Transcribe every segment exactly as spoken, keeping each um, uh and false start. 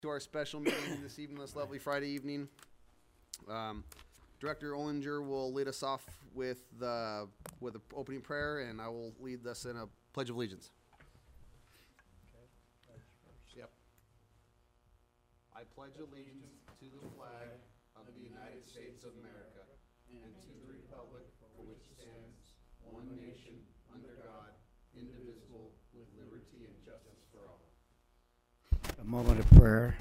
To our special meeting this evening, this lovely Friday evening. Um, Director Ollinger will lead us off with the with the opening prayer, and I will lead us in a pledge of allegiance. Okay, pledge first. Yep. I pledge allegiance to the flag of the United States of America and to the republic for which it stands, one nation, under God, indivisible, with liberty and justice for all. A moment of prayer.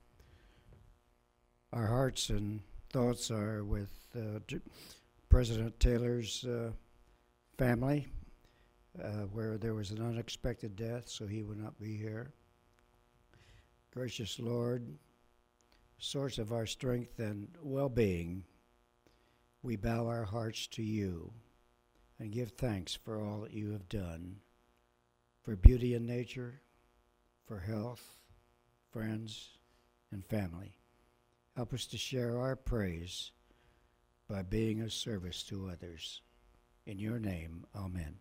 Our hearts and thoughts are with uh, J- President Taylor's uh, family, uh, where there was an unexpected death, so he will not be here. Gracious Lord, source of our strength and well-being, we bow our hearts to you and give thanks for all that you have done, for beauty in nature, for health, friends, and family. Help us to share our praise by being of service to others. In your name, amen.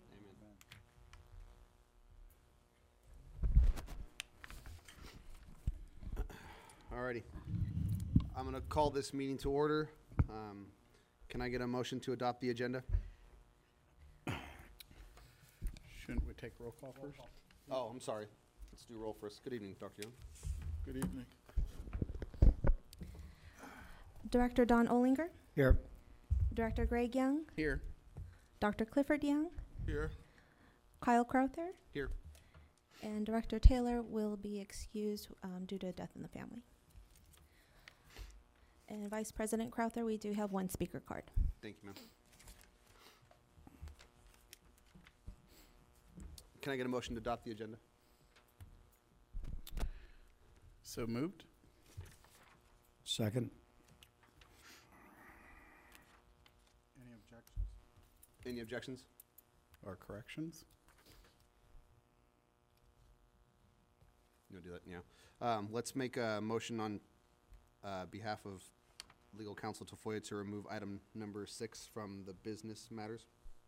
Alrighty. I'm going to call this meeting to order. Um, can I get a motion to adopt the agenda? Shouldn't we take roll call first? Oh, I'm sorry. Let's do roll first. Good evening, Doctor Young. Good evening. Director Don Ollinger, Here. Director Greg Young, Here. Doctor Clifford Young, Here. Kyle Crowther, Here. and Director Taylor will be excused um, due to death in the family. And Vice President Crowther, we do have one speaker card. Thank you, ma'am. Can I get a motion to adopt the agenda? So moved. Second. Any objections Any objections? or corrections? You'll do that, yeah. Um, let's make a motion on uh, behalf of legal counsel Tafoya to remove item number six from the business matters.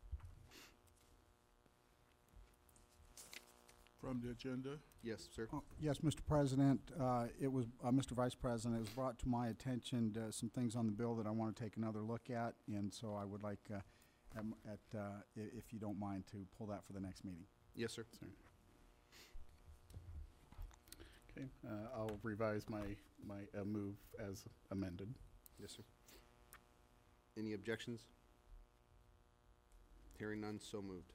From the agenda? Yes, sir. Oh, Yes, Mister President, uh, it was, uh, Mister Vice President, it was brought to my attention, uh, some things on the bill that I want to take another look at, and so I would like, uh, um, at, uh, i- if you don't mind, to pull that for the next meeting. Yes, sir. Okay, uh, I'll revise my, my uh, move as amended. Yes, sir. Any objections? Hearing none, so moved.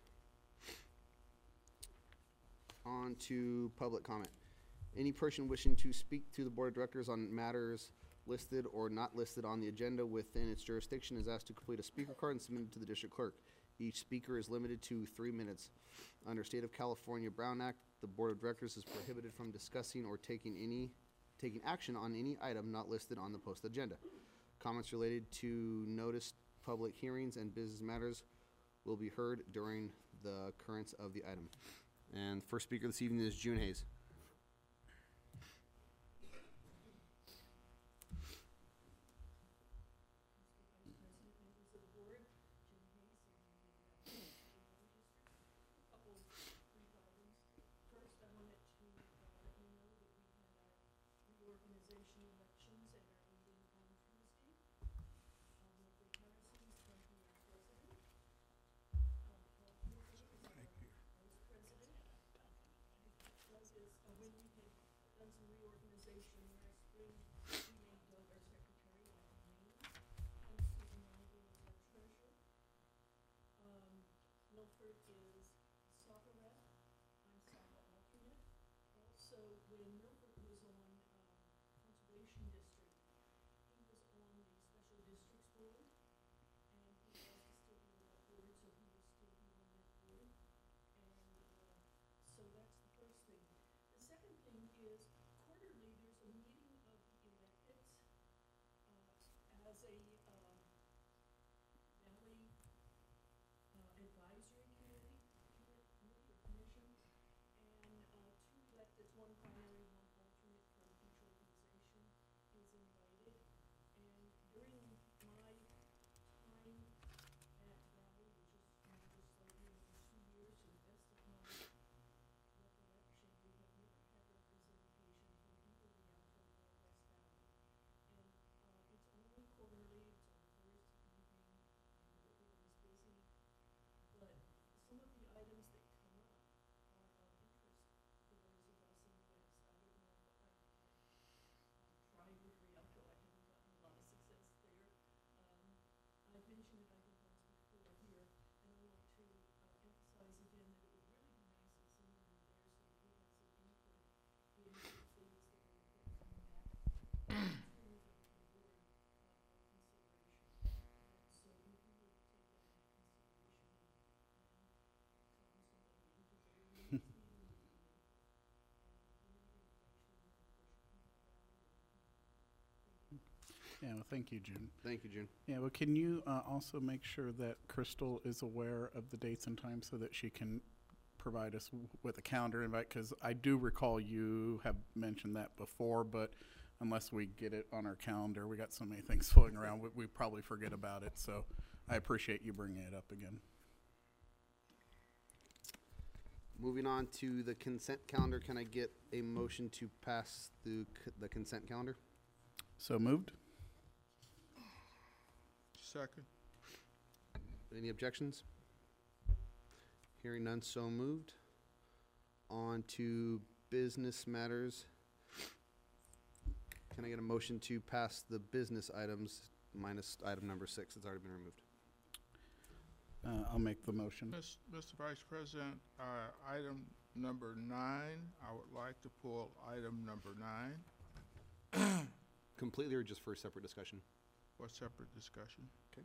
On to public comment. Any person wishing to speak to the Board of Directors on matters listed or not listed on the agenda within its jurisdiction is asked to complete a speaker card and submit it to the district clerk. Each speaker is limited to three minutes. Under State of California Brown Act, the Board of Directors is prohibited from discussing or taking any, taking action on any item not listed on the posted agenda. Comments related to noticed public hearings and business matters will be heard during the occurrence of the item. And first speaker this evening is June Hayes. Yeah, well, thank you, June. Thank you, June. Yeah, well, can you uh, also make sure that Crystal is aware of the dates and times so that she can provide us w- with a calendar invite? Because I do recall you have mentioned that before, but unless we get it on our calendar, we got so many things floating around, we, we probably forget about it. So I appreciate you bringing it up again. Moving on to the consent calendar, can I get a motion to pass the, c- the consent calendar? So moved? Second. Any objections? Hearing none, so moved. On to business matters. Can I get a motion to pass the business items minus item number six? It's already been removed. Uh, I'll make the motion. Miss- Mister Vice President, uh, item number nine, I would like to pull item number nine Completely or just for separate discussion? for separate discussion.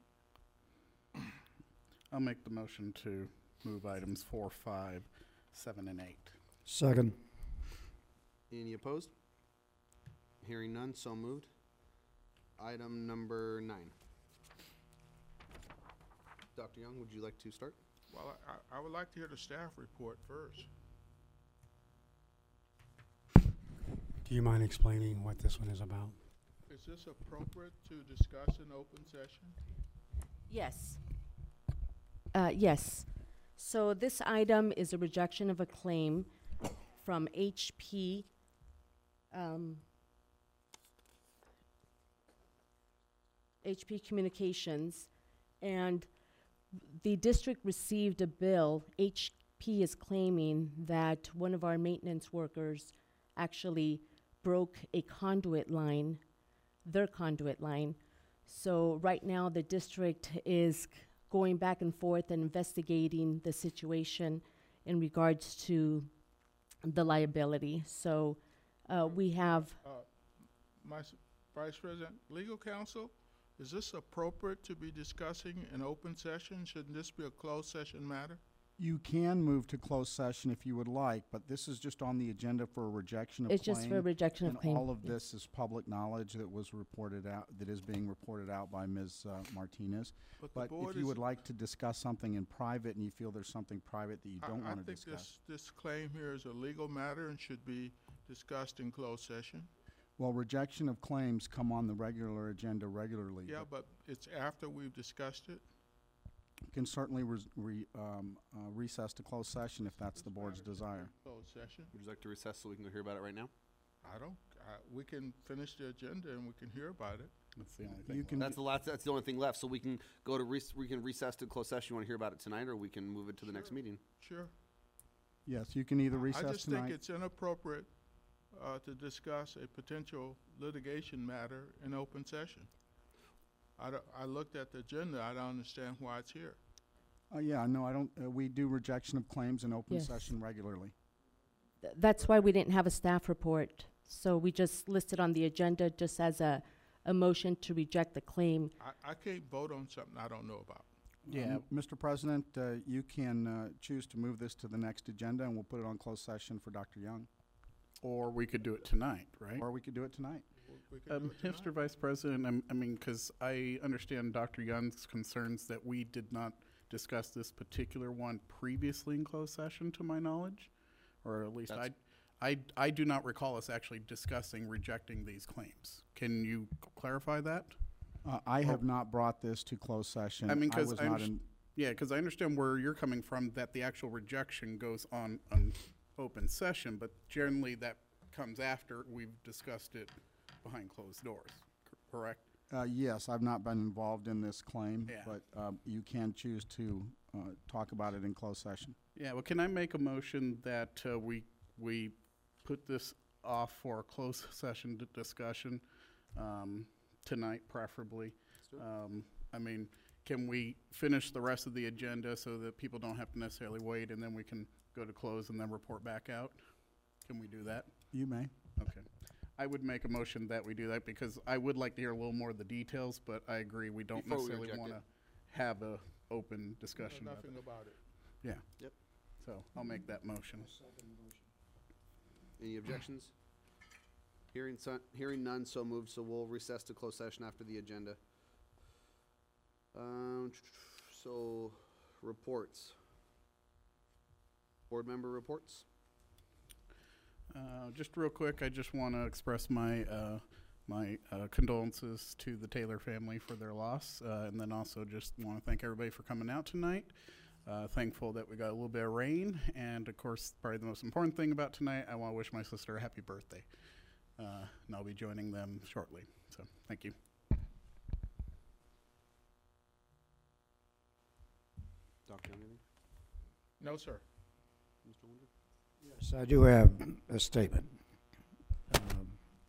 I'll make the motion to move items four, five, seven, and eight. Second. Any opposed? Hearing none, so moved. Item number nine. Doctor Young, would you like to start? Well, I, I would like to hear the staff report first. Do you mind explaining what this one is about? Is this appropriate to discuss in open session? Yes. Uh, yes. So this item is a rejection of a claim from H P, um, H P Communications, and the district received a bill. H P is claiming that one of our maintenance workers actually broke a conduit line, their conduit line. So right now, the district is going back and forth and investigating the situation in regards to the liability. So uh, we have, Uh, My s- Vice President, legal counsel, is this appropriate to be discussing in open session? Shouldn't this be a closed session matter? You can move to closed session if you would like, but this is just on the agenda for a rejection of claim. it's just for a rejection of And claim. all of Yeah. this is public knowledge that was reported out, that is being reported out by Miz uh, Martinez. the But board if you is- would like to discuss something in private and you feel there's something private that you I- don't I want to think discuss. this, this claim here is a legal matter and should be discussed in closed session. Well, rejection of claims come on the regular agenda regularly. Yeah, but it's after we've discussed it. You can certainly res- re- um, uh, recess to closed session if that's the board's desire. Closed session. Would you like to recess so we can go hear about it right now? I don't, I, we can finish the agenda and we can hear about it. That's the only You thing. left. can That's the last, that's the only thing left, so we can go to rec- we can recess to closed session. You wanna hear about it tonight, or we can move it to the next Sure. meeting? Sure. Yes, you can either I recess just think tonight. it's inappropriate, uh, to discuss a potential litigation matter in open session. I don't, I looked at the agenda, I don't understand why it's here. Uh, yeah, no, I don't, uh, we do rejection of claims in open Yes. session regularly. Th- That's why we didn't have a staff report. So we just listed on the agenda just as a, a motion to reject the claim. I, I can't vote on something I don't know about. Yeah. Um, Mister President, uh, you can uh, choose to move this to the next agenda, and we'll put it on closed session for Doctor Young. Or we could do it tonight, right? Or we could do it tonight. We- we can do Um, it tonight. Mister Vice President, I'm, I mean, because I understand Doctor Young's concerns that we did not discuss this particular one previously in closed session, to my knowledge, or at least I, That's- I, I do not recall us actually discussing rejecting these claims. Can you clarify that? Uh, I have not brought this to closed session. I mean, 'cause was I not underst- in. Yeah, because I understand where you're coming from, that the actual rejection goes on an open session, but generally that comes after we've discussed it behind closed doors, c- correct? Uh, yes, I've not been involved in this claim, Yeah. but um, you can choose to uh, talk about it in closed session. Yeah, well, can I make a motion that uh, we, we put this off for a closed session d- discussion um, tonight preferably? Um, I mean, can we finish the rest of the agenda so that people don't have to necessarily wait, and then we can go to close and then report back out? Can we do that? You may. Okay. I would make a motion that we do that, because I would like to hear a little more of the details, but I agree, we don't Before we necessarily reject want it. to have a open We know discussion about it. nothing about it. Yeah. Yep. So I'll make that motion. Any objections? Hearing son, hearing none, so moved, so we'll recess to closed session after the agenda. Um, so, reports. Board member reports? Uh, just real quick, I just want to express my uh, my uh, condolences to the Taylor family for their loss, uh, and then also just want to thank everybody for coming out tonight. Uh, thankful that we got a little bit of rain, and of course, probably the most important thing about tonight, I want to wish my sister a happy birthday, uh, and I'll be joining them shortly. So, thank you. Doctor, anything? No, sir. Mister Winder? Yes, I do have a statement. Um,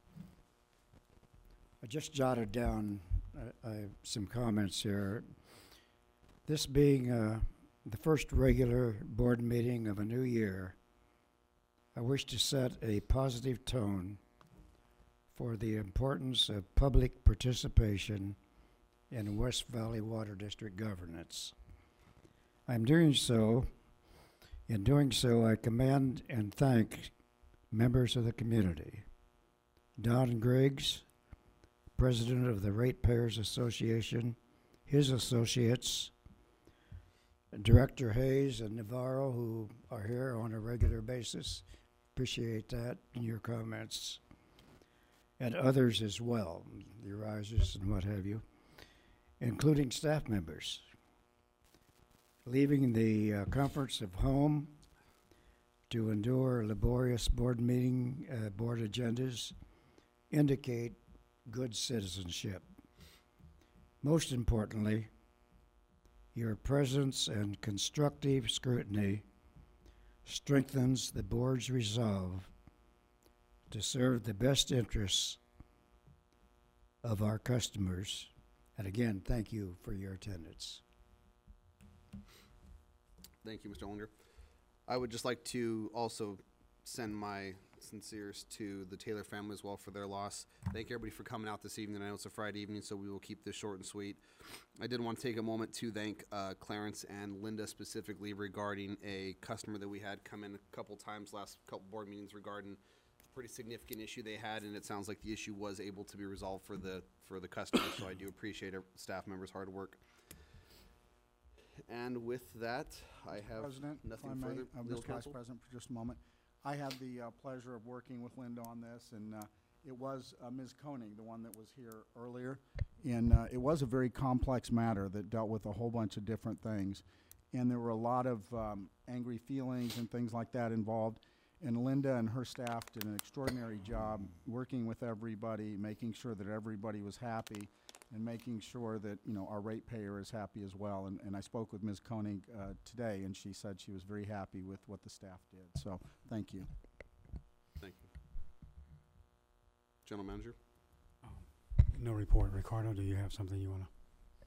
I just jotted down uh, uh, some comments here. This being uh, the first regular board meeting of a new year, I wish to set a positive tone for the importance of public participation in West Valley Water District governance. I'm doing so. In doing so, I commend and thank members of the community. Don Griggs, President of the Ratepayers Association, his associates, Director Hayes and Navarro, who are here on a regular basis. Appreciate that in your comments. And others as well, the risers and what have you, including staff members. Leaving the uh, comforts of home to endure laborious board meeting, uh, board agendas, indicate good citizenship. Most importantly, your presence and constructive scrutiny strengthens the board's resolve to serve the best interests of our customers. And again, thank you for your attendance. Thank you, Mister Ollinger. I would just like to also send my sinceres to the Taylor family as well for their loss. Thank everybody for coming out this evening. I know it's a Friday evening, so we will keep this short and sweet. I did want to take a moment to thank uh, Clarence and Linda specifically regarding a customer that we had come in a couple times last couple board meetings regarding a pretty significant issue they had, and it sounds like the issue was able to be resolved for the for the customer. So I do appreciate our staff members' hard work. And with that, I have President, if nothing I may, further. uh, Legal Mister Vice counsel? President, for just a moment. I had the uh, pleasure of working with Linda on this, and uh, it was uh, Miz Koenig, the one that was here earlier. And uh, it was a very complex matter that dealt with a whole bunch of different things. And there were a lot of um, angry feelings and things like that involved. And Linda and her staff did an extraordinary job working with everybody, making sure that everybody was happy, and making sure that, you know, our ratepayer is happy as well. And, and I spoke with Miz Koenig uh, today, and she said she was very happy with what the staff did. So, thank you. Thank you. General Manager? No report. Ricardo, do you have something you want to?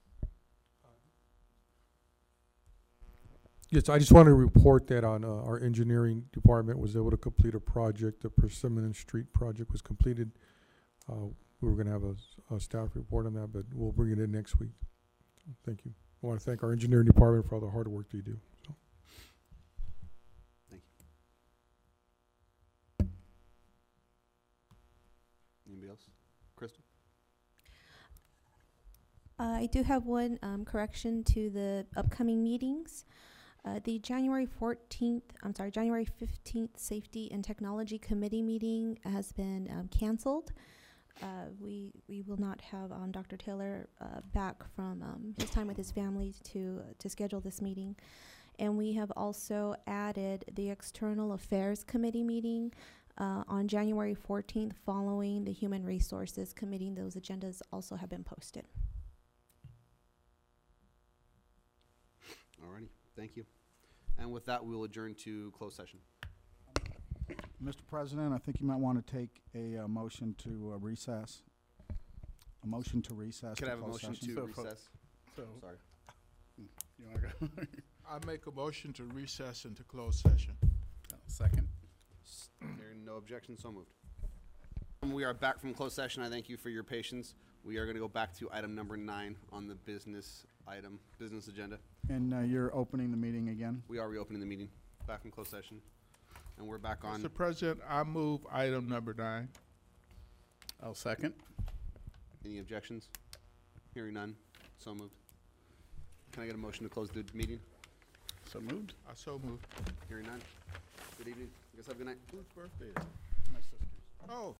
Yes, I just want to report that on uh, our engineering department was able to complete a project. The Persimmon Street project was completed. Uh, we were going to have a, s- a staff report on that, but we'll bring it in next week. So, thank you. I want to thank our engineering department for all the hard work they do. So. Thank you. Anybody else? Crystal? Uh, I do have one um, correction to the upcoming meetings. Uh, the January fourteenth, I'm sorry, January fifteenth Safety and Technology Committee meeting has been um, canceled. Uh, we we will not have um, Doctor Taylor uh, back from um, his time with his family to to schedule this meeting, and we have also added the External Affairs Committee meeting uh, on January fourteenth, following the Human Resources Committee. Those agendas also have been posted. Alrighty, thank you. And with that, we will adjourn to closed session. Mister President, I think you might want to take a uh, motion to uh, recess. A motion to recess. Could to I have a closed motion session. to So fo- recess? So, Sorry. you want to go? I make a motion to recess into closed session. Second. Hearing no objection, so moved. Um, We are back from closed session. I thank you for your patience. We are going to go back to item number nine on the business item, business agenda. And uh, you're opening the meeting again? We are reopening the meeting, back from closed session. And we're back on. Mister President, I move item number nine. I'll second. Any objections? Hearing none, so moved. Can I get a motion to close the meeting? So moved. I so moved. Hearing none. Good evening. You guys have a good night. Whose birthday is it? My sister's. Oh.